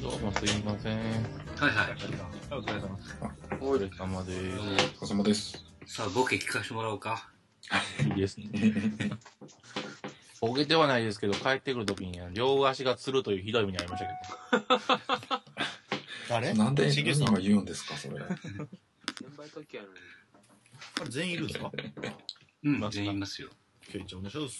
どうもすいません。 はいはい。 お疲れ様です。 お疲れ様です。 お疲れ様です。 さあ、ボケ聞かせてもらおうか。 いいですね。ボケではないですけど、帰ってくるときに両足がつるというひどい目に遭いましたけど。 誰？ なんで皆さんが言うんですか、それ。 先輩時ある。 これ全員いるんですか？ うん、全員いますよ。 じゃあお願いします。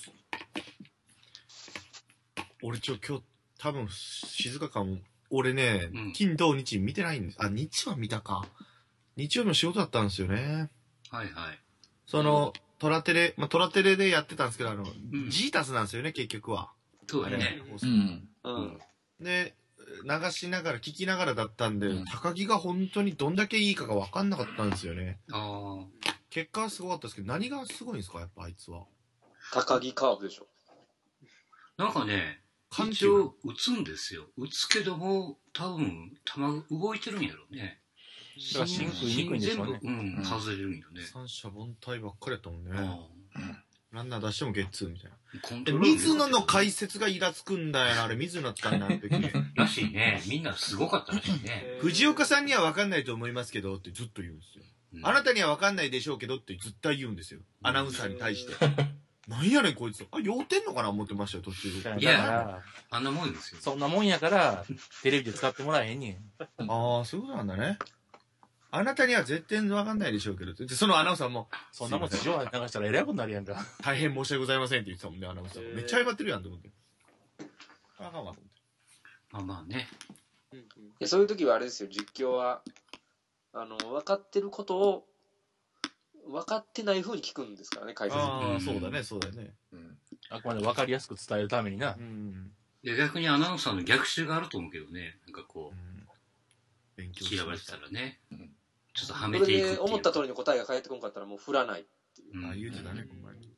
俺今日多分静かかも。俺ね、金土日見てないんです。あ、日は見たか。日曜日の仕事だったんですよね。 はいはい。 その、トラテレでやってたんですけど、ジータスなんですよね、結局は。 そうだね。 で、流しながら、聞きながらだったんで、高木が本当にどんだけいいかが分かんなかったんですよね。結果はすごかったですけど、何がすごいんですか、やっぱあいつは。 高木カーブでしょ。 なんかね、一応打つんですよ。打つけども、多分、球動いてるんやろね。 だからシンクにくいんでしょうね。 外れるんよね。 三者凡退ばっかりやったもんね。ランナー出してもゲッツーみたいな。 水野の解説がイラつくんだよな、あれ水野だったんだ、あの時。 らしいね。みんなすごかったらしいね。 藤岡さんには分かんないと思いますけどってずっと言うんですよ。あなたには分かんないでしょうけどって絶対言うんですよ。アナウンサーに対して。なんやねんこいつ。あ、酔うてんのかな思ってましたよ、途中。 いや、あんなもんですよ。 そんなもんやから、テレビで使ってもらえへんねん。 ああ、そういうことなんだね。あなたには絶対分かんないでしょうけどって。そのアナウンサーも、 そんなもん地上波流したらえらいことになるやんか。 大変申し訳ございませんって言ってたもんね、アナウンサー。めっちゃ謝ってるやんと思って。あかんわ、と思って。 まあね。 そういう時はあれですよ、実況は、分かってることを、分かってない風に聞くんですからね、解説。 ああ、そうだね、そうだね。 あくまで分かりやすく伝えるためにな。 いや、逆にアナウンサーの逆襲があると思うけどね。なんかこう、 勉強嫌われてたらね。ちょっとはめていくっていう。 それで思った通りの答えが返ってこんかったらもう振らないっていう。 ああ、言うてたね、ほんまに。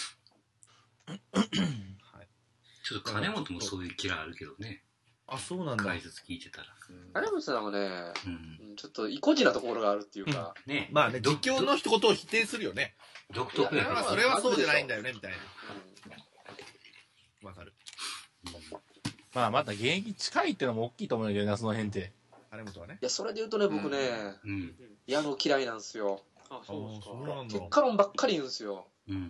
ちょっと金本もそういうキラーあるけどね。 あ、そうなんだ。 解説聞いてたら。 金本さんはね、ちょっと意固地なところがあるっていうか。 ね。 まあね、実況の一言を否定するよね。 独特やから。それはそうじゃないんだよね、みたいな。わかる。 まあ、また現役近いってのも大きいと思うんだけどな、その辺って。 金本はね。 いや、それで言うとね、僕ね、矢野嫌いなんですよ。 あ、そうなんだ。 結果論ばっかり言うんですよ。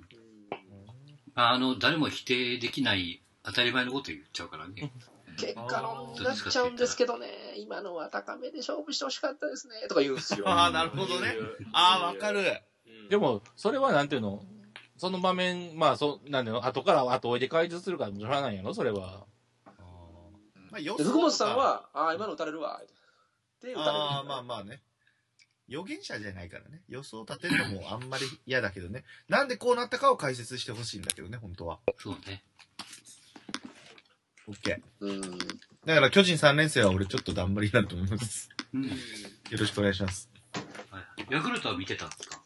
誰も否定できない当たり前のこと言っちゃうからね。 結果論になっちゃうんですけどね、今のは高めで勝負してほしかったですね、とか言うんですよ。 ああ、なるほどね。ああ、わかる。 でも、それはなんていうの、その場面、まあ、なんていうの、後追いで解説するからしょうがないやろ、それは。 福本さんは、今の打たれるわ、って打たれる。 ああ、まあまあね。予言者じゃないからね。予想立てるのもあんまり嫌だけどね。なんでこうなったかを解説してほしいんだけどね、本当は。 そうね。 オッケー。だから巨人3連戦は俺ちょっと頑張りになると思います。よろしくお願いします。 ヤクルトは見てたんですか？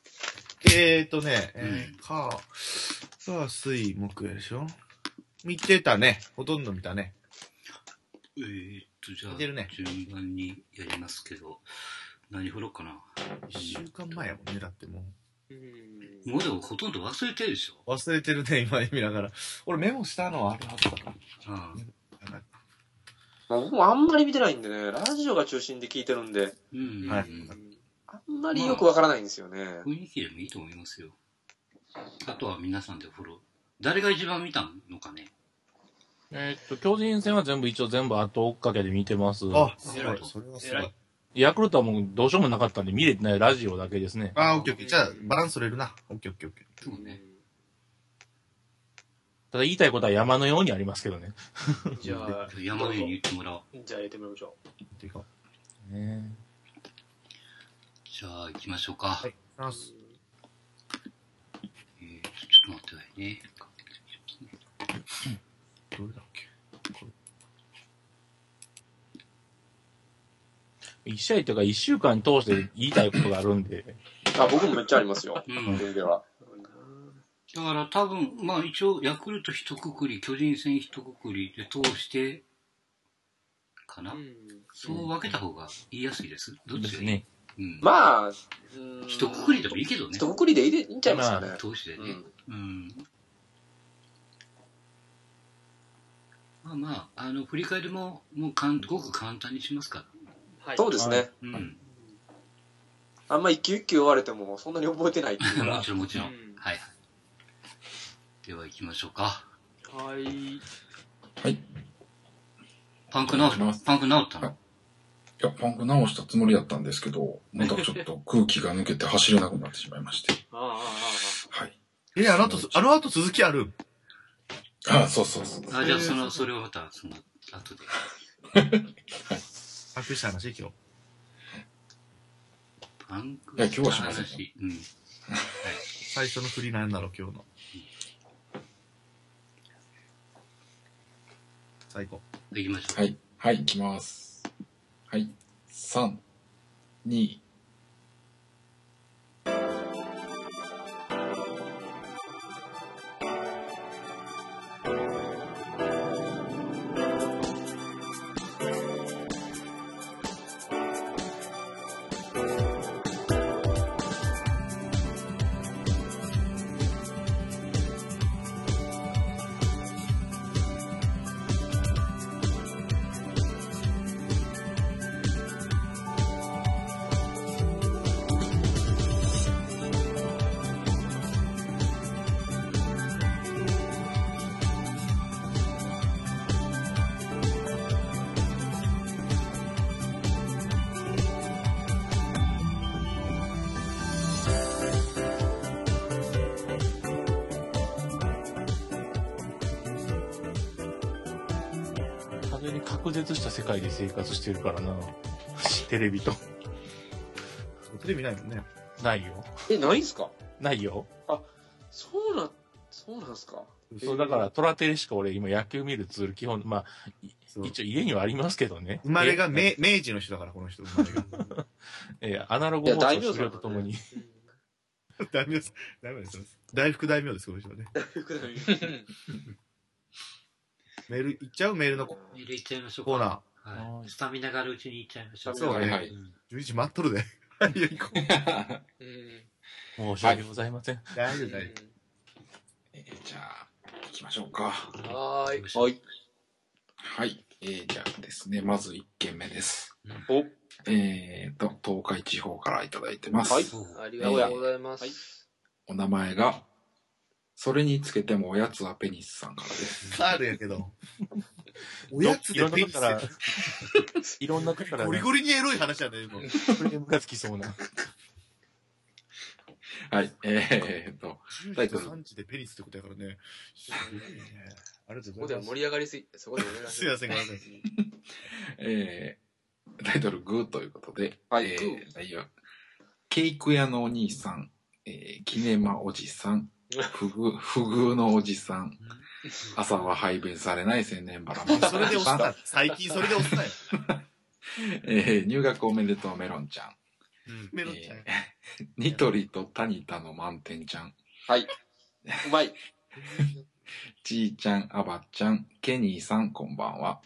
水、木でしょ？見てたね。ほとんど見たね。 じゃあ、順番にやりますけど、何振ろうかな。 1週間前やもんね、だってもう。もうでもほとんど忘れてるでしょ？ 忘れてるね、今見ながら。俺メモしたのはあれあったか。 僕もあんまり見てないんでね、ラジオが中心で聞いてるんで、あんまりよくわからないんですよね。 雰囲気でもいいと思いますよ。あとは皆さんでフォロー。誰が一番見たのかね？ 巨人戦は全部後追っかけで見てます。 あ、すごい。それはすごい。 ヤクルトはもうどうしようもなかったんで見れてないラジオだけですね。 あ、オッケーオッケー。じゃあ、バランス取れるな。オッケーオッケーオッケー。 そうね。 ただ言いたいことは山のようにありますけどね。 じゃあ、山のように言ってもらおう。 じゃあ、やってみましょう。 じゃあ、行きましょうか。はい。ちょっと待ってくださいね。 どれだっけ 1試合というか1週間通して言いたいことがあるんで。 僕もめっちゃありますよ。全然は。 だから多分、まあ一応、ヤクルト一括り、巨人戦一括りで通して、かな、そう分けた方が言いやすいです。どっちですね。 まあ、 一括りでもいいけどね。 一括りでいいんちゃいますかね。 通してね。 まあ、振り返りも、もうごく簡単にしますから。 はい。 そうですね。 うん。 あんま一球一球言われてもそんなに覚えてないっていうか。 もちろんもちろん。 うんはい。では行きましょうか。 はい。 はい。いパンク治ったの？ や、パンク直したつもりだったんですけど、またちょっと空気が抜けて走れなくなってしまいまして。 あはい。 あの後続きある？ そうそう。 じゃあそれをまた、後で。 パンクした話、今日。 パンクいや今日はしませんようん。はい。 最初の振りなんだろう、今日の。最高。 行きましょう。 はい。はい、行きます。はい。3、2、 完全に隔絶した世界で生活してるからな。テレビと。 テレビないもんね。 ないよ。 ないんすか？ ないよ。 そうなんすか？ そう、だから、トラテレしか俺今野球見るツール基本、まあ、 そう一応家にはありますけどね。 生まれが明治の人だから、この人。生まれが。 アナログ放送終了とともに。 大名です。大福大名です、この人はね。メールいっちゃう？メールのコメール行っちゃいましょうか。 ーナー。 はい。スタミナがあるうちに行っちゃいましょう。 そうね。 はい 11時待っとるで。はい、行こう。 申し訳ございません。 大丈夫、大丈じゃあ、行きましょうか。 はーい。 はい。 はい。じゃあですね、まず1件目です。 お、 東海地方からいただいてます。 はい。 ありがとうございます。 はいお名前が、それにつけてもおやつはペニスさんからです。 夫。カールやけど。おやつでペニスやいろんなとこから、 ゴリゴリにエロい話だね、今。 これでムカつきそうな。 はい。タイ 10 ト時ルと3時でペニスってことやからね。すごいね。ありがとそうこではございます。 盛り上がりすぎて、そこで盛り上がりすいません、ごめんなさい。 タイトルグーということで、 はい内容ケーク屋のお兄さん、キネマおじさん、不遇のおじさん、朝は排便されない千年バラマそれで押した。最近それで押したよ。 入学おめでとうメロンちゃん、 メロンちゃん。 ニトリとタニタの満点ちゃん、 はい。うまい。 ちーちゃん、あばちゃん、ケニーさん、こんばんは。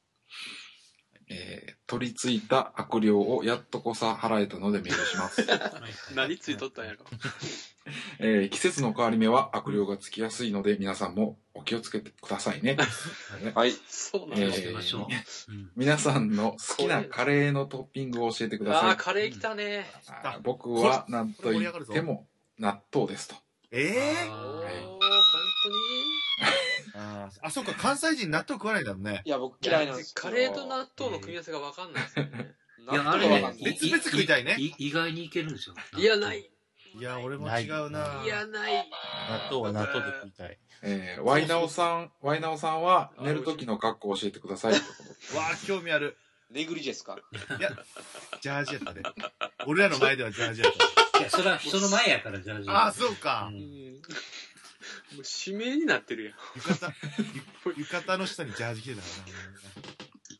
取り付いた悪霊をやっとこさ払えたのでメールします。 何ついとったんやろ。 季節の変わり目は悪霊がつきやすいので皆さんもお気をつけてくださいね。 はい。 そうなんだ。 気をつけましょう。 皆さんの好きなカレーのトッピングを教えてください。 カレー来たね。 僕は何と言っても納豆ですと。 おー、 あ本当にそうか、関西人納豆食わないんだもんね。 いや、僕嫌いなんですよ。 カレーと納豆の組み合わせが分かんないですよね。 いや、あれね納豆は分かんない、 別々食いたいね意外にいけるんですよ。 いや、ない。 いや、俺も違うな。 いや、ない。 納豆は納豆で食いたい。 ワイナオさんは寝る時の格好を教えてください。 わあ、興味ある。 ネグリジェですか？ いや、ジャージやったね。俺らの前ではジャージやった。 いや、それは人の前やから、じゃあ。 ああ、そうか。 もう指名になってるやん。 浴衣の下にジャージ着てたからな。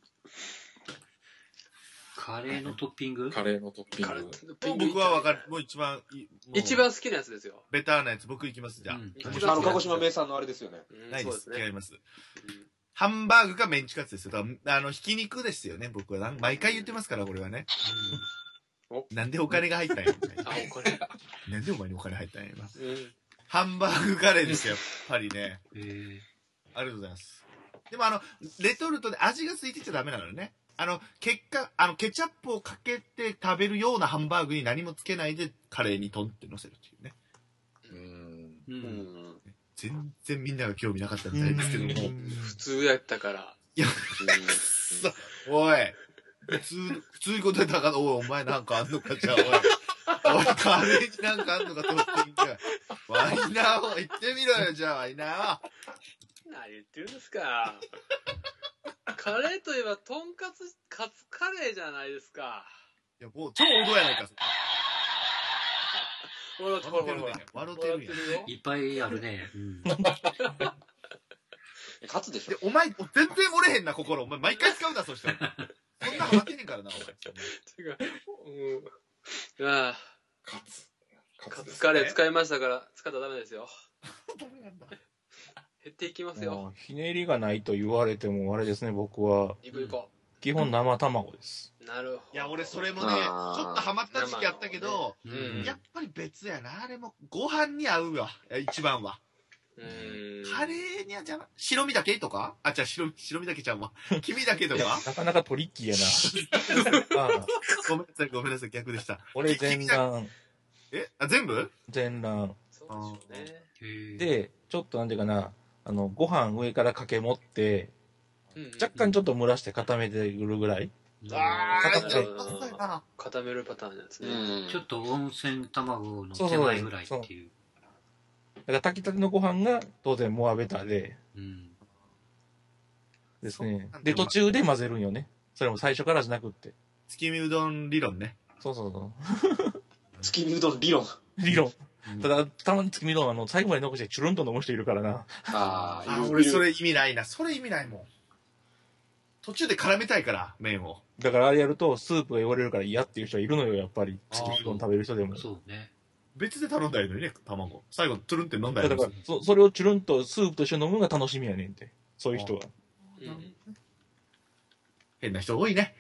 カレーのトッピングカレーのトッピング。 僕は分かる。もう一番好きなやつですよ。 ベターなやつ、僕行きます、じゃあ。 鹿児島名産のあれですよね。 ないです。 そうですね。 違います。ハンバーグかメンチカツですよ。ひき肉ですよね、僕は。毎回言ってますから、これはね。なんでお金が入ったんや。 お金。 なんでお前にお金入ったんや、今。ハンバーグカレーですよ、やっぱりね。ありがとうございます。 でもレトルトで味がついてちゃダメなのね。結果、ケチャップをかけて食べるようなハンバーグに何もつけないで、カレーにトンって乗せるっていうね。全然みんなが興味なかったみたいですけども。 普通やったから。 いや、おい。普通に答えたから、お前なんかあんのか、じゃあ、おい、カレーになんかあんのかと思ってみて。ワイナーを言ってみろよ、じゃあ、ワイナーを。 何言ってるんですか。カレーといえば、とんかつ、カツカレーじゃないですか。 いや、もう、超王道やないか、 笑ってるね。 笑ってるやん。 いっぱいあるね。 カツでしょ。 お前、全然折れへんな、心。お前、毎回使うな、そしたら。そんなの負けへんからな、お前。 違う。ああ。 カツカレー使いましたから、使ったらダメですよ。減っていきますよ。 ひねりがないと言われても、あれですね、僕は。 行こう。 基本生卵です。 なるほど。 いや、俺それもね、ちょっとハマった時期あったけど、やっぱり別やな。あれもご飯に合うわ、一番は。カレーにはじゃあ、白身だけとかじゃあ白身だけちゃうわ。黄身だけとかなかなかトリッキーやな。 ごめんなさい、逆でした。 俺全卵。 全部全卵。 そうでしょうね。 で、ちょっとなんていうかな、ご飯上からかけ持って、若干ちょっと蒸らして固めてくるぐらい。 固めるパターンですね。 ちょっと温泉卵の手前ぐらいっていう。 だから炊きたてのご飯が当然モアベタで、ですね。で、途中で混ぜるんよね。それも最初からじゃなくって。 月見うどん理論ね。 そう月見うどん理論。 ただ、たまに月見うどん最後まで残してチュルンと飲む人いるからな。 俺それ意味ないな。それ意味ないもん。途中で絡めたいから、麺を。 だからあれやると、スープが汚れるから嫌っていう人はいるのよ、やっぱり。月見うどん食べる人でも。 そうね。 別で頼んだらいいのにね、卵。最後、トゥルンって飲んだらいいのに。 だから、それをチュルンとスープと一緒に飲むのが楽しみやねんって。そういう人は。 変な人多いね。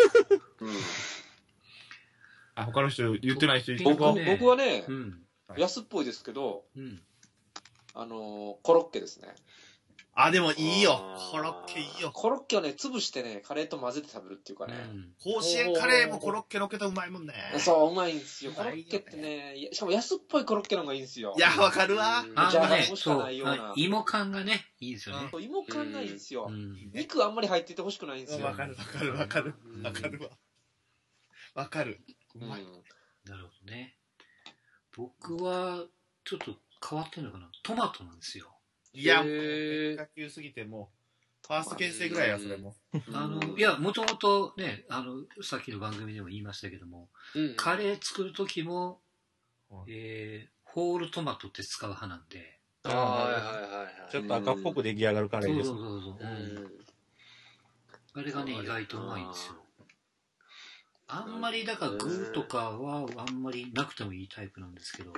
他の人言ってない人いる。 僕はね、安っぽいですけど、コロッケですね。 でもいいよ。コロッケいいよ。 コロッケをね、潰してね、カレーと混ぜて食べるっていうかね。 甲子園カレーもコロッケのけたうまいもんね。 そう、うまいんですよ。コロッケってね、しかも安っぽいコロッケの方がいいんですよ。 いや、わかるわ。 芋感がね、いいですよね。 芋感がいいんですよ。肉あんまり入っててほしくないんですよ。 わかる。 なるほどね。僕は、ちょっと変わってんのかな。トマトなんですよ。 いや、変化球すぎてもファースト牽制ぐらいや、それも。 いや、もともとね、さっきの番組でも言いましたけども、カレー作るときも、ホールトマトって使う派なんで。 ちょっと赤っぽく出来上がるカレーです。 そう。あれがね、意外とうまいんですよ。あんまり、だから具とかはあんまりなくてもいいタイプなんですけど、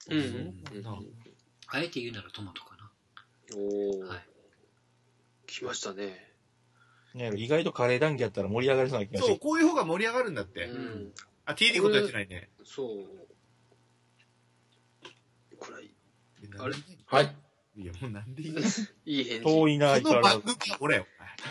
あえて言うならトマトかな。 はい。来ましたね。 意外とカレー談義やったら盛り上がりそうな気がする。 そう、こういう方が盛り上がるんだって。TD ことやってないね。 そう。これ、あれはい。 いや、もうなんでいいいい返事。 遠いな、 この番組は俺よ。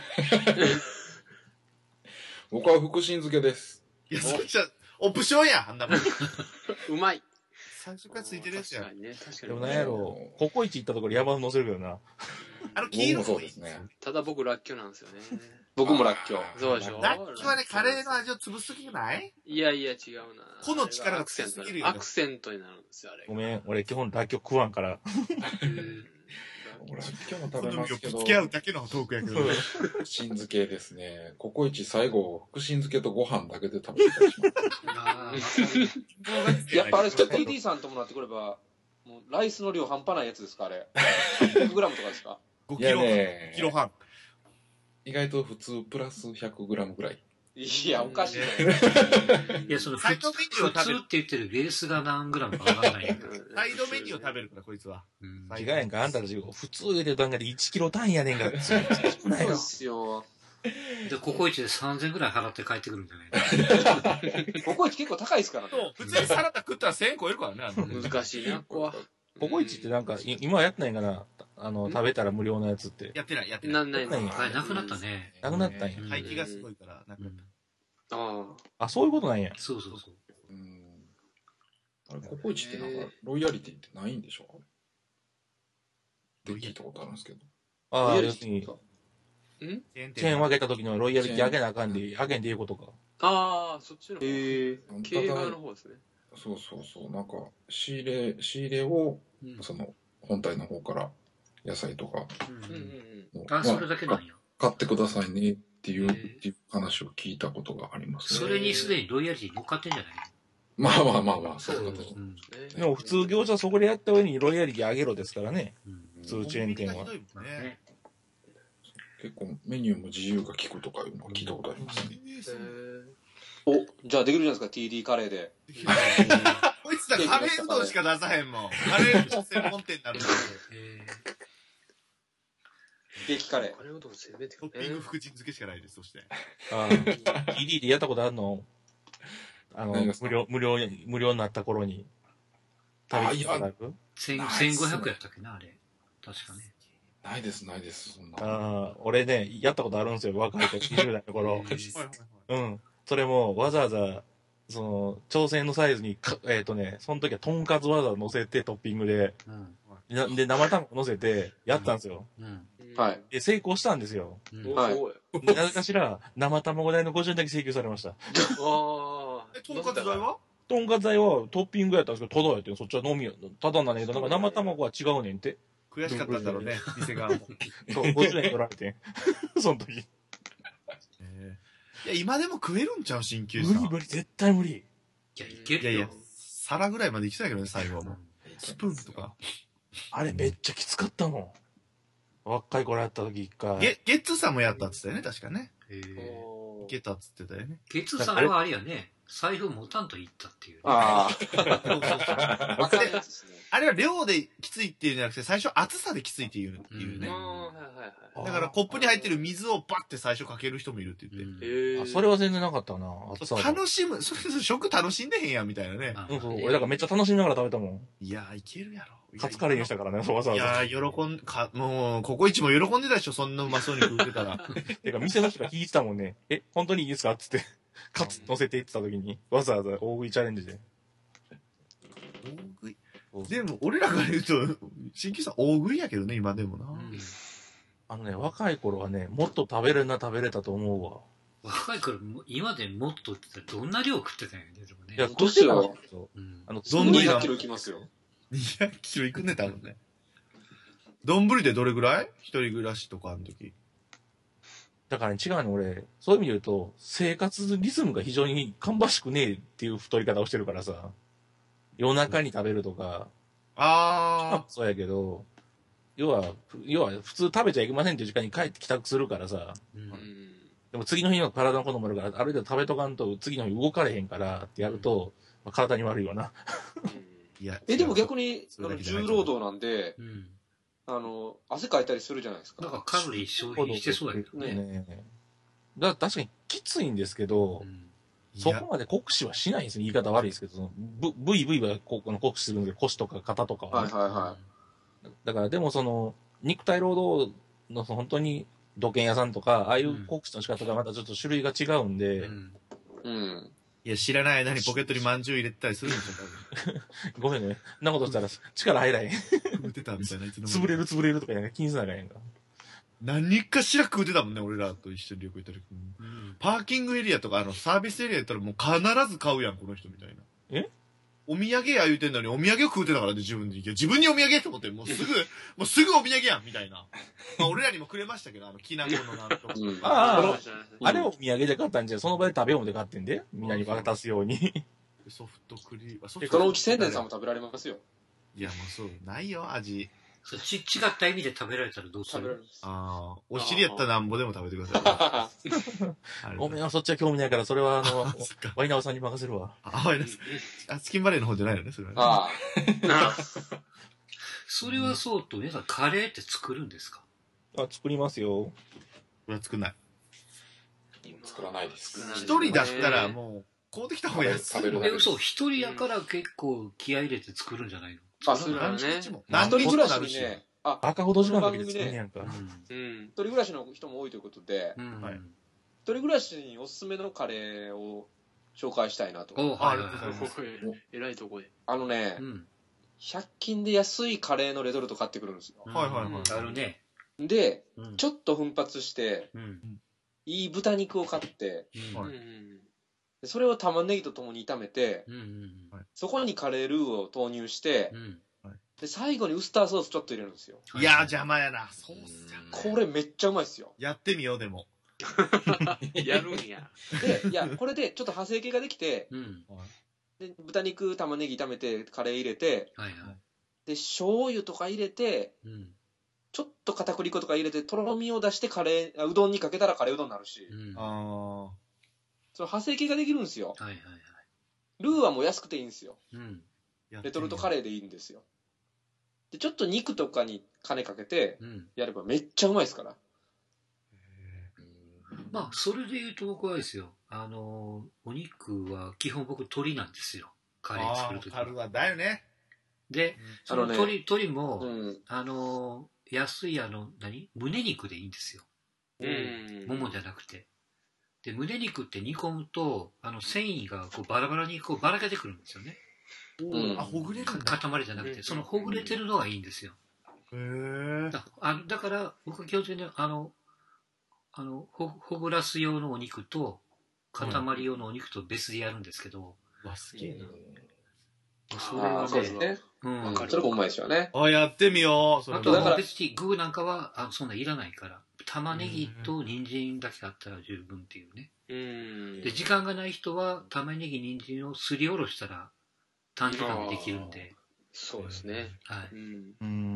僕は福神漬けです。 いや、それじゃ、オプションや、あんなもん。 うまい。 最初からついてるやつや。 確かにね、確かに。 でもなんやろ、ココイチ行ったところ山乗せるけどな。 黄色そうですね。 ただ僕、らっきょうなんですよね。 僕もらっきょう。 そうでしょ。 らっきょうはね、カレーの味を潰すときじゃない？ いや、違うな。 個の力が強すぎるよ。 アクセントになるんですよ、あれ。 ごめん、俺基本らっきょう食わんから。 俺、今日も食べますけど。 付き合うだけのトークやけど。 福神漬けですね。ココイチ最後、福神漬けとご飯だけで食べてたりします。 やっぱあれ、TD さんともなってくれば、もうライスの量半端ないやつですか、あれ。100g とかですか？ 5キロ半。 意外と普通プラス 100g ぐらい。 いや、おかしいね。 いや、その普通って言ってるベースが何グラムかわかんない。 サイドメニューを食べるから、こいつは。 違うやんか、あんたたち普通入れてる段階で1キロ単位やねんから。そうですよ。 で、ココイチで3000ぐらい払って帰ってくるんじゃないココイチ結構高いですからね。 そう、普通にサラダ食ったら1000円超えるからね、 難しいな、ここは。 ココイチってなんか、今はやってないんかな。 食べたら無料のやつって。 やってない。 なんないの。 はい、なくなったね。 なくなったんや。 廃棄がすごいから、なくなった。 あ、そういうことなんや。 そう。 あれ、ココイチってなんか、ロイヤリティってないんでしょって聞いたことあるんですけど。 ああ、要するに、チェーン分けた時のロイヤリティ上げなあかんで、上げんでいうことか。 ああ、そっちの方。経営側の方ですね。 そう。なんか、仕入れを、本体の方から野菜とか、 それだけなんや。 買ってくださいねっていう話を聞いたことがありますね。 それにすでにロイヤリティ乗っかってんじゃないまあ、そういうことです。 でも普通業者そこでやった上にロイヤリティ上げろですからね。普通チェーン店は。 結構メニューも自由が利くとかいうのを聞いたことありますね。 じゃあできるじゃないですか、TD カレーで。 こいつらカレーうどんしか出さへんもん。カレーうどん専門店になるんだよ。 激カレー。 トッピング福神漬けしかないです、そして。 TD でやったことあるの無料になった頃に。 食べていただく ?1500 やったっけな、あれ。確かね。 ないです、そんな。俺ね、やったことあるんですよ、若い時、20代の頃。それも、わざわざ、挑戦のサイズに、その時は、とんかつわざわざ乗せて、トッピングで、で、生卵乗せて、やったんですよ。 はい。 で、成功したんですよ。 はい。 なぜかしら、生卵代の50円だけ請求されました。 とんかつ代はとんかつ代はトッピングやったんですけど、ただやってん。そっちは飲みや。ただなんだけど、なんか生卵は違うねんって。 悔しかったんだろうね、店側も。 そう、50円取られてん。その時。いや、今でも食えるんちゃう、鍼灸師さん。 無理、絶対無理。 いや、いけるよ。 いや、皿ぐらいまで行きたいけどね、最後はもう。スプーンとか。 あれめっちゃきつかったもん。若い頃やった時一回。 ゲッツーさんもやったっつったよね、確かね。いけたっつってたよね。 ゲッツーさんはあれやね、財布持たんと言ったっていう。 あれは量できついっていうんじゃなくて、最初厚さできついっていうね。だからコップに入ってる水をバッて最初かける人もいるって言って。 それは全然なかったな。 楽しむ、それ食楽しんでへんやんみたいなね。 俺だからめっちゃ楽しみながら食べたもん。 いや、いけるやろ。 カツカレーにしたからね、わざわざ。 いや、もう、ココイチも喜んでたでしょ、そんなうまそうに食ってたら。 てか、店の人が聞いてたもんね。本当にいいですかっつって、カツ乗せていってた時に、わざわざ大食いチャレンジで。 大食いでも、俺らから言うと、新規さん大食いやけどね、今でもな。 若い頃はね、もっと食べれたと思うわ。 若い頃、今でもっとって言ったらどんな量食ってたんやね、でもね。 いや、年は、 200キロいきますよ。 200キロいくね、多分ね。丼でどれぐらい？一人暮らしとかの時。 だからね、違うの、俺。そういう意味で言うと、生活リズムが非常に芳しくねえっていう太り方をしてるからさ。夜中に食べるとか。そうやけど、要は普通食べちゃいけませんっていう時間に帰って帰宅するからさ。でも次の日の体のこともあるから、ある程度食べとかんと次の日動かれへんからってやると、体に悪いわな。 でも逆に、重労働なんで、汗かいたりするじゃないですか。 だからカロリー消費してそうだけどね。 だから確かにきついんですけど、そこまで酷使はしないんですよ。言い方悪いですけど、ブイは酷使するんですけど、腰とか肩とかは。だからでも肉体労働の本当に土建屋さんとか、ああいう酷使の仕方がまたちょっと種類が違うんで、 いや、知らない間にポケットに饅頭入れてたりするんですよ、 多分。ごめんね。そんなことしたら力入らへん。 食うてたみたいな、いつの間に。 潰れるとか気にすならへんか。 何かしら食うてたもんね、俺らと一緒に旅行行った時に。パーキングエリアとか、サービスエリアやったらもう必ず買うやん、この人みたいな。お土産や言うてんのに、お土産を食うてたからね、自分で。自分にお土産って思って、もうすぐお土産やん、みたいな。まあ、俺らにもくれましたけど、きなこのなんとか。 あれをお土産で買ったんじゃ、その場で食べようで買ってんで。みんなに渡すように。 ソフトクリーム。 そのうち千年さんも食べられますよ。 いや、もうそう、ないよ、味。 違った意味で食べられたらどうする？ お尻やったらなんぼでも食べてください。 ごめん、そっちは興味ないから、それはワイナオさんに任せるわ。 ワイナオさん。チキンバレーの方じゃないのね、それは。 それはそうと、皆さんカレーって作るんですか？ 作りますよ。 俺は作んない。 作らないです。 一人だったらもう、買うてきた方が安い。 そう、一人やから結構気合い入れて作るんじゃないの？ それはね。 何人暮らしにね、 赤ほど時間かけて作るんやんか。 一人暮らしの人も多いということで、一人暮らしにおすすめのカレーを紹介したいなと。 えらいとこで。 100均で安いカレーのレトルト買ってくるんですよ。 あるね。 で、ちょっと奮発して、いい豚肉を買って、それを玉ねぎとともに炒めて、そこにカレールーを投入して、で最後にウスターソースちょっと入れるんですよ。 いやー邪魔やな。ソースじゃん。 これめっちゃうまいっすよ。 やってみようでも。 やるんや。 で、いや、これでちょっと派生系ができて、で豚肉、玉ねぎ炒めて、カレー入れて、で、醤油とか入れて、ちょっと片栗粉とか入れて、とろみを出してうどんにかけたらカレーうどんになるし、その派生系ができるんですよ。ルーはもう安くていいんですよ。レトルトカレーでいいんですよ。で、ちょっと肉とかに金かけて、やればめっちゃうまいですから。 まあ、それで言うと僕はですよ、お肉は基本僕鶏なんですよ。カレー作るとき。 だよね。 で、その鶏も、安い胸肉でいいんですよ。ももじゃなくて。で、胸肉って煮込むと、繊維がこうバラバラにこうばらけてくるんですよね。 ほぐれるんだ。 塊じゃなくて、そのほぐれてるのがいいんですよ。だから、僕は基本的にほぐらす用のお肉と、塊用のお肉と別でやるんですけど。 すげえな。 それはね。それもうまいですよね。 やってみよう。 あとは別に具なんかはそんないらないから。玉ねぎと人参だけあったら十分っていうね。で、時間がない人は玉ねぎ、人参をすりおろしたら短時間でできるんで。 そうですね。 はい。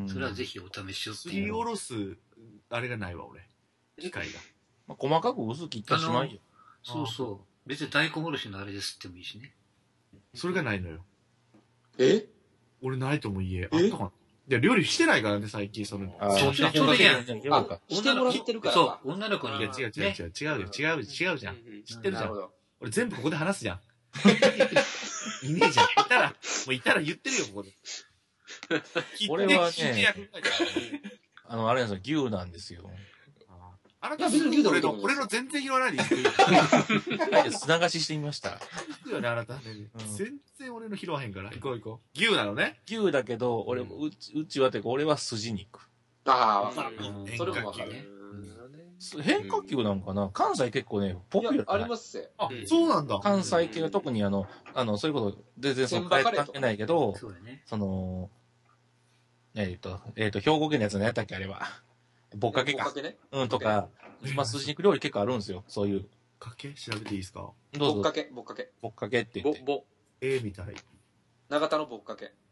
それはぜひお試しをっていう。 すりおろす、あれがないわ、俺。機械が。 細かく薄く切ったしまいよ。 そうそう。別に大根おろしのあれですってもいいしね。 それがないのよ。俺ないと思う、家。あったかな。いや、料理してないからね、最近、その。 ちょうどいいやん。 してもらってるから。 そう、女の子に。 違うじゃん。知ってるじゃん。俺全部ここで話すじゃん。いねえじゃん。いたら言ってるよ、ここで。 俺はね、あれなんですよ、牛なんですよ。 あなた別に俺の全然拾わないでいいです。砂貸ししてみました。 聞くよね、あなた。全然俺の拾わへんから。行こう。牛なのね。 牛だけど、うちはてか、俺は筋肉。 わかる。それもわかる。 変化球なんかな、関西結構ね、ポピュラー。 ありますよ。 そうなんだ。 関西系は特にそういうこと、全然その、関係ないけど、その、兵庫県のやつ何やったっけ、あれは。ぼっかけか。とか、筋肉料理結構あるんですよ、そういう。 かけ調べていいですか？ どうぞ。 ぼっかけ。 ぼっかけって言って。 みたい。 長田のぼっかけ。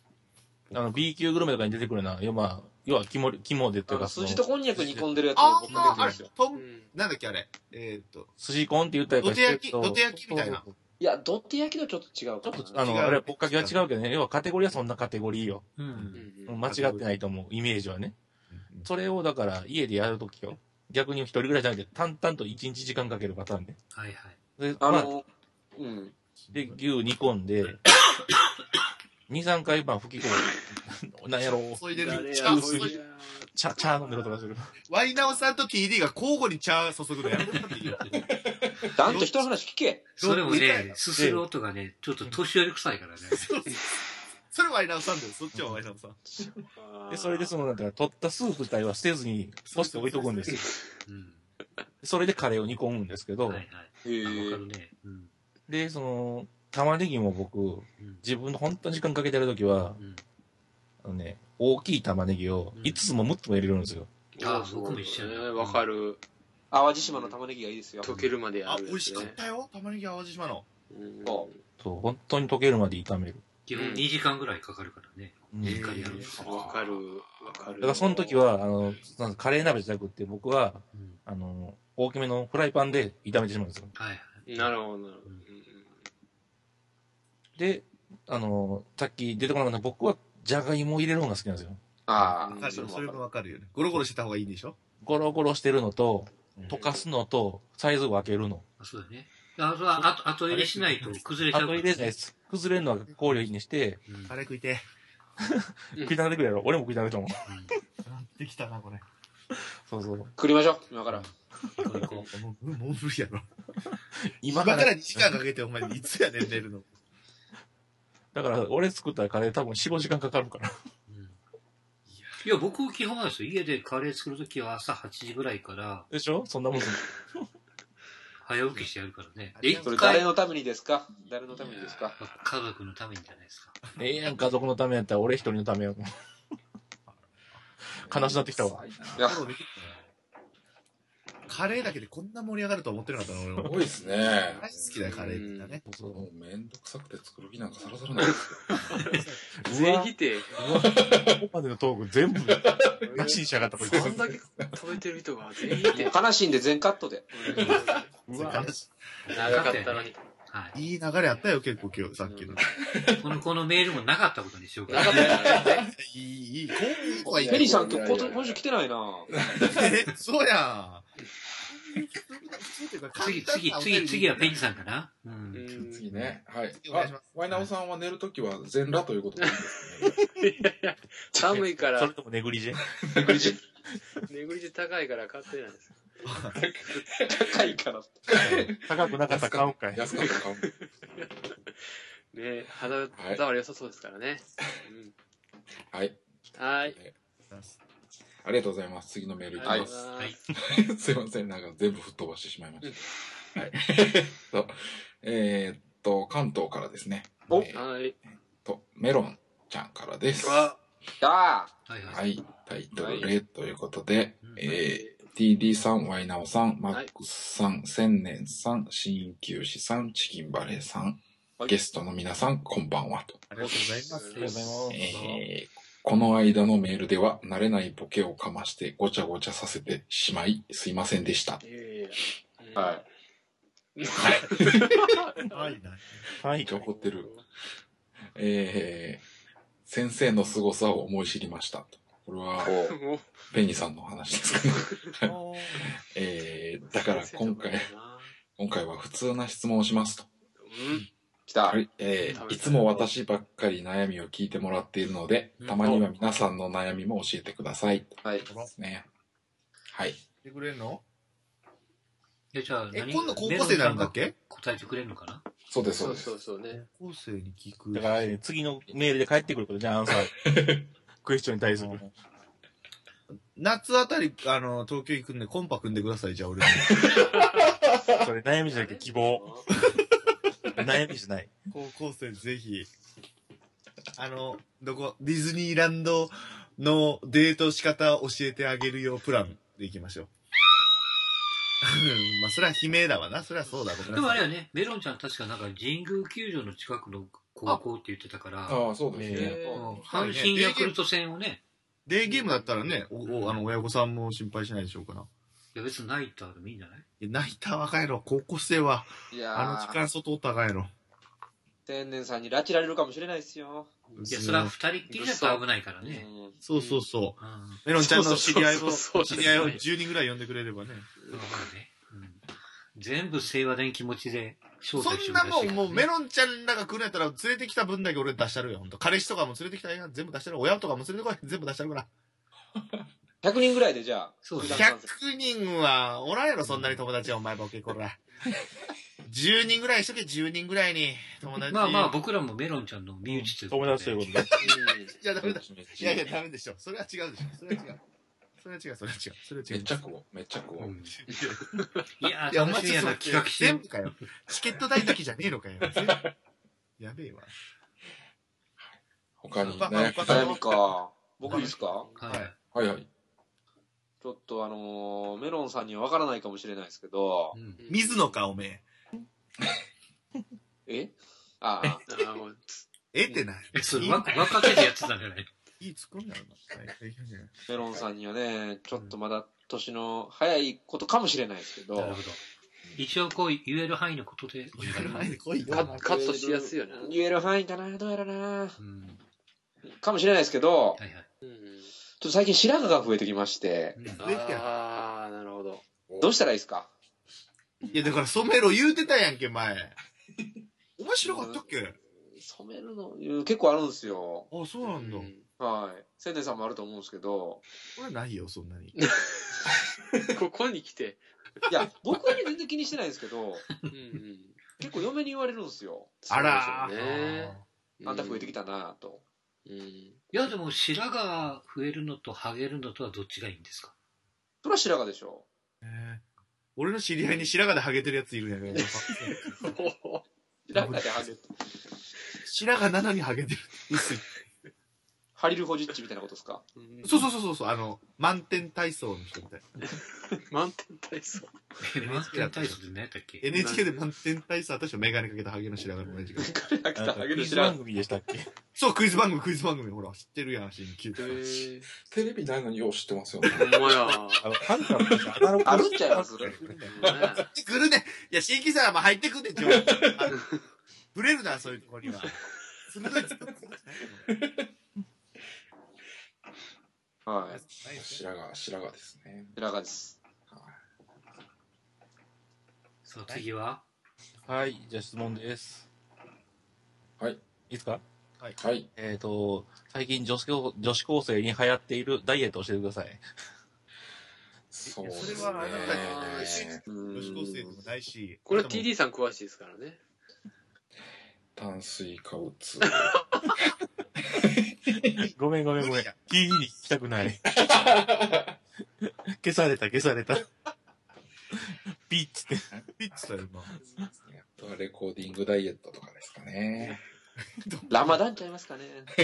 B 級グルメとかに出てくるな。要は肝でっていうか、 筋とこんにゃく煮込んでるやつをぼっかけって言うんですよ。 なんだっけあれ。 筋コンって言ったら土手焼きみたいな。 いや、土手焼きとちょっと違う。 ちょっと、あれ、ぼっかけは違うけどね。要はカテゴリーはそんなカテゴリーよ。間違ってないと思う、イメージはね。それをだから家でやるときよ。逆に一人ぐらいじゃなくて、淡々と1日時間かけるパターンね。で、で、牛煮込んで、2、3回吹き込む。なんやろう。茶飲んでるとかする。 ワイナオさんと TD が交互に茶注ぐのやめてもらっていいよ。 だんと人の話聞け。 それもね、すする音がね、ちょっと年寄り臭いからね。 それワイナオさんだよ。そっちはワイナオさん。 で、それで取ったスープ自体は捨てずに、干して置いとくんですよ。それでカレーを煮込むんですけど、で、玉ねぎも僕、自分の本当に時間かけてるときは、大きい玉ねぎを5つも6つも入れるんですよ。 僕も一緒ね。 わかる。 淡路島の玉ねぎがいいですよ。 溶けるまでやる。 美味しかったよ。玉ねぎ淡路島の。 そう、本当に溶けるまで炒める。 基本2時間ぐらいかかるからね。 わかる。 だからその時は、カレー鍋じゃなくて、僕は、大きめのフライパンで炒めてしまうんですよ。 なるほど。 で、さっき出てこなかった僕は、じゃがいもを入れるのが好きなんですよ。 それもわかるよね。ゴロゴロしてた方がいいんでしょ？ ゴロゴロしてるのと、溶かすのと、サイズを分けるの。 そうだね。後入れしないと崩れちゃう。 後入れないです。崩れるのは考慮にして、 カレー食いて。 食いたなってくれやろ。俺も食いたなってもん。 なってきたな、これ。 そうそう。 食りましょう、今から。 もう無理やろ。今から2時間かけて、お前、いつやねん、寝るの。 だから、俺作ったらカレー多分4、5時間かかるから。 いや、僕基本はですよ。家でカレー作るときは朝8時ぐらいから。 でしょそんなもんすん早起きしてやるからね。 それ誰のためにですか？誰のためにですか？ 家族のためにじゃないですか。 やん、家族のためやったら俺一人のためや。悲しなってきたわ。いやカレーだけでこんな盛り上がると思ってなかったの、俺も。 すごいですね。 大好きだよ、カレーってね。 もうめんどくさくて作る気なんかさらさらないですよ。全否定。 ここまでのトーク全部、なしにしやがった、こいつ。 こんだけ食べてる人が全否定。 悲しいんで全カットで。 うわ長かったのに。 はい。いい流れあったよ、結構今日、さっきの。 このメールもなかったことにしようかな。 いい。 ペリーさん今週来てないなそうや次はペリーさんかな次ね。はい。ワイナオさんは寝るときは全裸ということなんですね。 いやいや、寒いから。 それともネグリジェネグリジェ高いから買ってないです。 高いから。 高くなかったら買うんかい。 安かったら買うんね肌触り良さそうですからね。 はい。 はい。 ありがとうございます。次のメールいきます。 はい。 すいません。なんか全部吹っ飛ばしてしまいました。はい。関東からですね。 はい。 メロンちゃんからです。 はい 。タイトルでということで、TD さん、ワイナオさん、マックスさん、千年さん、鍼灸師さん、チキンバレーさん、ゲストの皆さん、こんばんはと。 ありがとうございます。ありがとうございます。 この間のメールでは慣れないボケをかましてごちゃごちゃさせてしまいすいませんでした。 はい。 はい。怒ってる。先生の凄さを思い知りましたと。これはペニーさんの話ですかね。だから今回は普通な質問をしますと。 来た。 はい。いつも私ばっかり悩みを聞いてもらっているので、たまには皆さんの悩みも教えてください。 はい。 ですね。はい。 言ってくれるの？ じゃあ今度高校生になるんだっけ？ 答えてくれるのかな？ そうです、そうです。 そうね。 高校生に聞く。 だから、次のメールで返ってくることじゃあ、アンサー。クエスチョンに対する。 夏あたり、東京行くんでコンパ組んでください、じゃあ俺に。 それ悩みじゃなくて希望。悩みじゃない。 高校生ぜひ。ディズニーランドのデート仕方教えてあげるよプランで行きましょう。まあ、それは悲鳴だわな。それはそうだ。 でもあれはね、メロンちゃん確かなんか神宮球場の近くの高校って言ってたから。 ああ、そうですね。 阪神ヤクルト戦をね。 デーゲームだったらね、親御さんも心配しないでしょうから。 いや、別にナイターでもいいんじゃない？ ナイターはあかんやろ。高校生は。時間外おったらあかんやろ。 天然さんに拉致られるかもしれないですよ。 いや、それは二人っきりだと危ないからね。 そうそうそう。メロンちゃんの知り合いを10人ぐらい呼んでくれればね。 全部清和電気持ちで招待してくれる。そんなもうメロンちゃんらが来るんやったら連れてきた分だけ俺出したるよ。彼氏とかも連れてきたら全部出したる。親とかも連れてこい。全部出したるから。 100人ぐらいでじゃあ。 そう 100人はおらんやろ、そんなに友達はお前ボケこら。10人ぐらいしとけ、10人ぐらいに友達。 まあ僕らもメロンちゃんの身内という友達ということで。 いや、ダメだ。いや、ダメでしょ。それは違うでしょ。それは違う。 めっちゃ食おう。 いや、楽しみやな、企画して。 全部かよ。チケット代だけじゃねえのかよ。やべえわ。 他にね。 悩みか。僕いいですか？ はい。 ちょっとメロンさんには分からないかもしれないですけど。 水野か、おめえ？ ってない。 それ分かっててやってたんじゃない？ いいツッコミだろな。 メロンさんにはね、ちょっとまだ年の早いことかもしれないですけど。 なるほど。一応言える範囲のことで。 言える範囲で来いよ。 カットしやすいよね。 言える範囲かな、どうやらな。かもしれないですけど、ちょっと最近白髪が増えてきまして。 ああ、なるほど。 どうしたらいいですか？ いや、だから染めろ言うてたやんけ、前。お前白かったっけ？ 染めるの、結構あるんですよ。 あ、そうなんだ。 はい。千年さんもあると思うんですけど。 これないよ、そんなに。 ここに来て。 いや、僕は全然気にしてないんですけど、結構嫁に言われるんですよ。 あらー。あんた増えてきたなぁと。 いや、でも白髪増えるのとハゲるのとはどっちがいいんですか？ それは白髪でしょ。 俺の知り合いに白髪でハゲてるやついるんやけど。 白髪でハゲてる。 白髪なのにハゲてる。薄い。 ハリルホジッチみたいなことですか？ そう満点体操の人みたいな。 満点体操満点体操って何やったっけ？ NHK で満点体操、私はメガネかけたハゲの白髪の同じ。 クイズ番組でしたっけ？ そう、クイズ番組。ほら、知ってるやん、新旧。 テレビないのによう知ってますよね。 ほんまや。 あるんちゃいます？ 来るね。いや、新規さんは入ってくんねん、ちょ。ブレるな、そういうとこには。鋭い作ってはい。 白髪ですね。 白髪です。 そう、次は？ はい、じゃあ質問です。 はい。 いいですか？ はい。 最近女子高生に流行っているダイエットを教えてください。 そうですね。 それはあなた女子高生でもないし。 これ TD さん詳しいですからね。 炭水化物。 ごめん。TD に聞きたくない。消された。ピッツだよな。 あとはレコーディングダイエットとかですかね。 ラマダンちゃいますかね。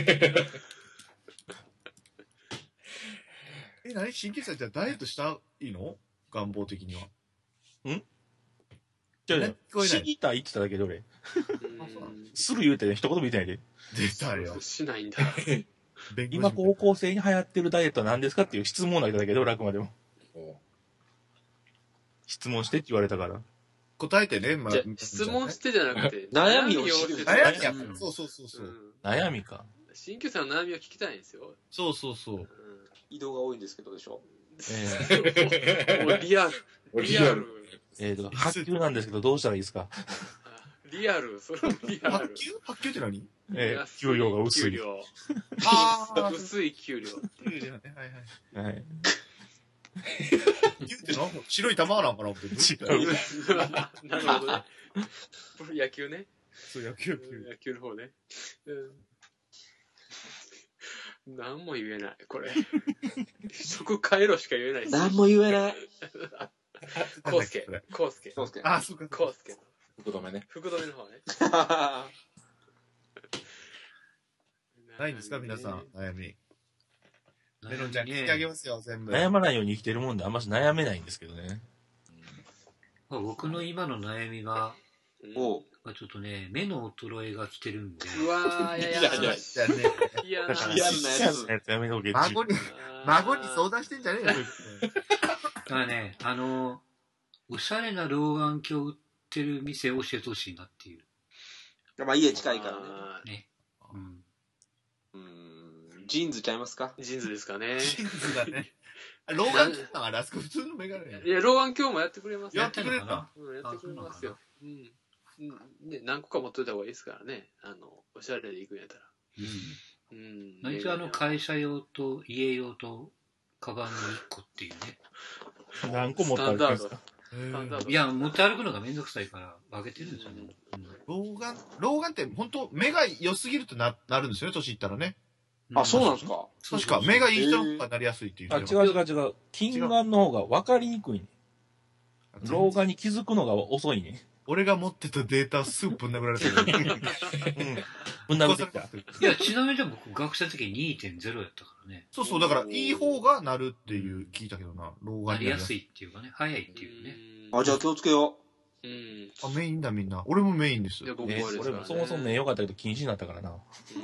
何？新規さんじゃダイエットしたいの？願望的には。 じゃあ、死にたいって言っただけで俺。する言うてね、一言も言ってないで。 出たよ。 しないんだ。 今高校生に流行ってるダイエットは何ですかっていう質問を投げただけで俺あくまでも。質問してって言われたから。 答えてね、 じゃ質問してじゃなくて、 悩みを悩み。そう。 悩みか。 新旧さんの悩みを聞きたいんですよ。 そう。 移動が多いんですけどでしょ。 リアル。 発給なんですけどどうしたらいいですか？ リアル、それもリアル。 発給って何？ 給料が薄い。 給料。薄い給料。 給料ね、はい。 給って何？白い玉なんかな？違う。 なるほどね。野球ね。 そう、野球の方ね。何も言えない、これ。職変えろしか言えない。 何も言えない。 コウスケ。 あ、そうか。 コウスケ。 福留ね。 福留の方ね。 ないんですか皆さん、悩み。メロンちゃん聞いてあげますよ、全部。 悩まないように生きてるもんであんまし悩めないんですけどね。 僕の今の悩みが、ちょっとね、目の衰えが来てるんで。 うわー、嫌なやつ。 やめとけ。 孫に相談してんじゃねえよ。 だからね、おしゃれな老眼鏡売ってる店を教えてほしいなっていう。 まあ家近いからね。ジーンズちゃいますか？ ジーンズですかね。 ジーンズだね。老眼鏡あれ、あそこ普通のメガネ。 いや、老眼鏡もやってくれますよ。やってくれるか？ やってくれますよ。ね、何個か持っといた方がいいですからね。おしゃれで行くんやったら。 一応会社用と家用とカバンの1個っていうね。 何個持って歩くんですか？ いや、持って歩くのがめんどくさいから分けてるんですよね。 老眼って本当目が良すぎるとなるんですよね、年いったらね。 あ、そうなんですか？ 確か、目がいい人の方がなりやすいっていう。 違う。近眼の方が分かりにくいね。老眼に気づくのが遅いね。 俺が持ってたデータすぐぶん殴られてる。 ぶん殴ってきた。 いや、ちなみに僕学生の時に 2.0 やったからね。 そう、だからいい方がなるっていう聞いたけどな、老眼に。 なりやすいっていうかね、早いっていうね。 じゃあ気をつけよう。 メインだみんな。俺もメインです。 俺もそもそも目良かったけど禁止になったからな。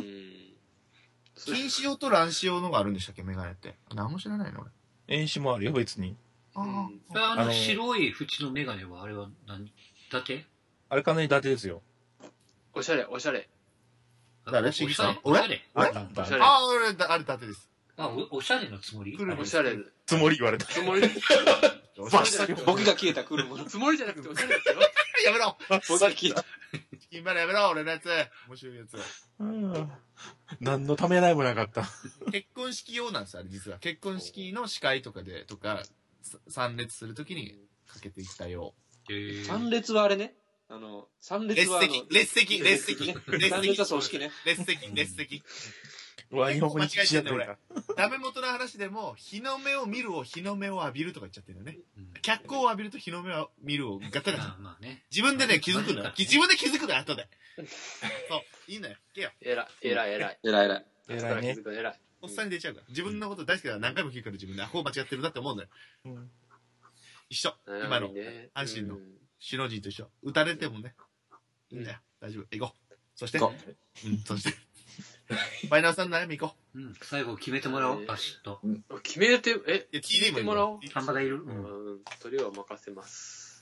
近視用と乱視用のがあるんでしたっけ、メガネって。何も知らないの俺。 遠視もあるよ、別に。 白い縁のメガネはあれは何？伊達？ あれ完全に伊達ですよ。 おしゃれ。 誰？しぎさん？ おしゃれ？ 俺、あれ伊達です。 おしゃれのつもり？ おしゃれ。 つもり言われた。 つもり。 僕が消えた車。 つもりじゃなくておしゃれですよ。 やめろ。 僕が消えた。 キンバレーやめろ、俺のやつ。面白いやつ。 何のためらいもなかった。 結婚式用なんですよ、あれ実は。結婚式の司会とか参列するときにかけていったよ。 参列はあれね。参列は列席。 参列は葬式ね。 列席。 うわ、日本語に間違えちゃった俺。ダメ元の話でも、日の目を見るを日の目を浴びるとか言っちゃってるよね。脚光を浴びると日の目を見るをガタガタ。自分でね、気づくのよ。自分で気づくのよ、後で。そう、いいんだよ。聞けよ。 偉いね。 おっさんに出ちゃうから。自分のこと大好きだから何回も聞くから自分で、こう間違ってるなって思うんだよ。一緒。今の、阪神の首脳陣と一緒。打たれてもね。いいんだよ。大丈夫。行こう。そして。そして。ファイナルさんの悩み行こう。 最後決めてもらおう、バシッと。 決めて、 決めてもらおう。 ハンバがいる。 それは任せます。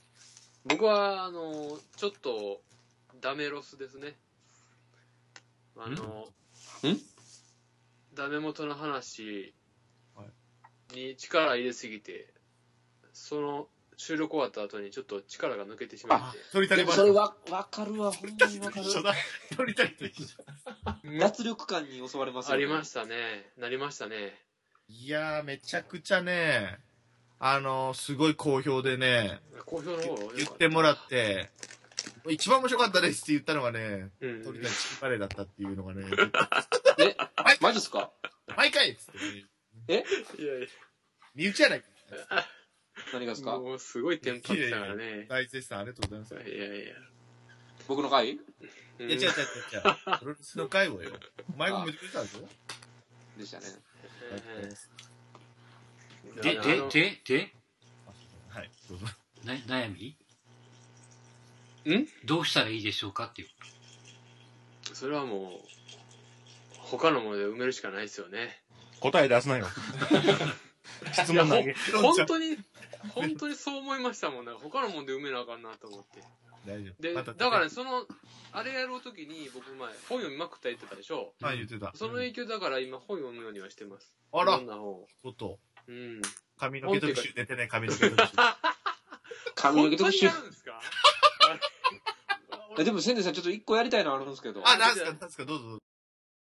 僕は、ちょっと、ダメロスですね。ダメ元の話に力入れすぎて、その収録終わった後にちょっと力が抜けてしまって。 それわかるわ、ほんまにわかる。 鳥谷と一緒。 脱力感に襲われますよね。 ありましたね。なりましたね。 いやー、めちゃくちゃね、すごい好評でね、 好評の方言ってもらって、一番面白かったですって言ったのがね、鳥谷チキンバレーだったっていうのがね。 マジっすか？ 毎回っつってね。 いやいや。 身内やないか。 何がですか？ もうすごいテンパってたからね。 大絶賛ありがとうございます。 いやいや。 僕の回？ いや、違う。プロレスの回をよ。お前が見てくれたんでしょ？ でしたね。 ではい、どうぞ。 悩み？どうしたらいいでしょうかっていう。 それはもう、他のもので埋めるしかないですよね。 答え出すなよ。質問投げ。 本当にそう思いましたもんね。他のもので埋めなあかんなと思って。 大丈夫。 で、だからね、あれやるときに僕前、本読みまくった言ってたでしょ。 はい、言ってた。 その影響だから今本読むようにはしてます。 あら。 どんな本。 こと髪の毛特集出てね、髪の毛特集。 髪の毛特集。 本当にやるんですか？ でも、千年さん、ちょっと一個やりたいのあるんですけど。 なんすか、どうぞ。